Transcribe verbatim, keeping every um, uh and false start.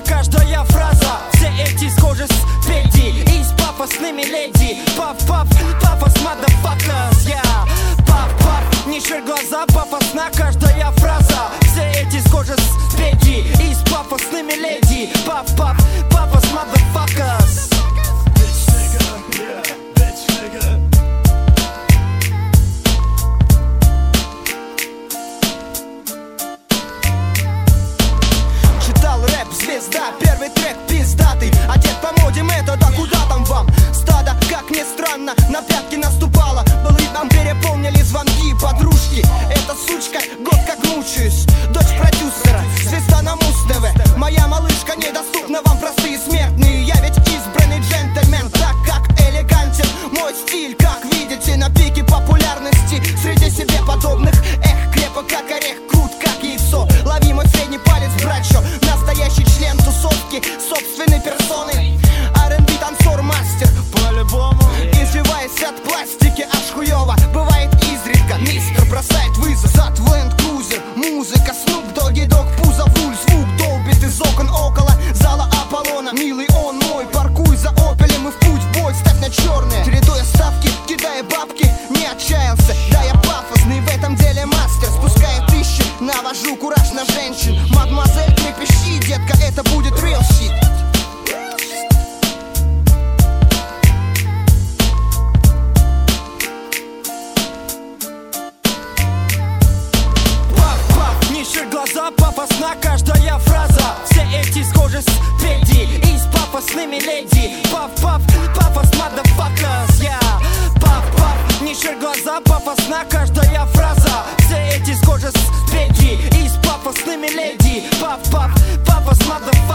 пафосна каждая фраза. Все эти схожи с Петти и с пафосными леди. Паф-паф, пафос, motherfuckers, yeah. Паф-паф, не шир глаза, пафосна каждая фраза. Все эти схожи с Петти и с пафосными леди. Паф-паф, пафос, motherfuckers. Звезда, первый трек пиздатый, одет по моде метода, куда там вам? Стадо, как ни странно, на пятки наступало. Былы нам переполнили звонки подружки. Эта сучка, год как мучаюсь. Дочь продюсера, звезда на Муз-ТВ. Моя малышка недоступна вам, простые смертные. Я ведь избранный джентльмен, так как элегантен мой стиль. Как видите, на пике популярности среди себе подобных. Эх, крепок как орех, крут как яйцо. Лови мой средний палец, братчо. Настоящий член тусовки собственной персоной. ар энд би танцор мастер, по-любому. Извиваясь от пластики, аж хуёво. Бывает изредка, мистер бросает вызов. Зад в Land Cruiser, музыка, Snoop Doggy Dogg, пузо вуль, звук долбит из окон около зала Аполлона. Милый он мой, паркуй за опелем и в путь в бой. Ставь на черные, чередуя ставки, кидая бабки. Не отчаялся, да я пафосный в этом деле мастер. Спуская тысячи, навожу кураж на женщин. Мадемуазель, трепещи, детка, это будет real shit. Паф-паф, не шир глаза, пафосна каждая фраза. Все эти схожи с Петти и с пафосными леди. Паф-паф, пафос, motherfuckers, yeah. Паф-паф, не шир глаза, пафосна каждая фраза. Все эти схожи с Петти и с пафосными леди. Паф-паф, пафос, motherfuckers.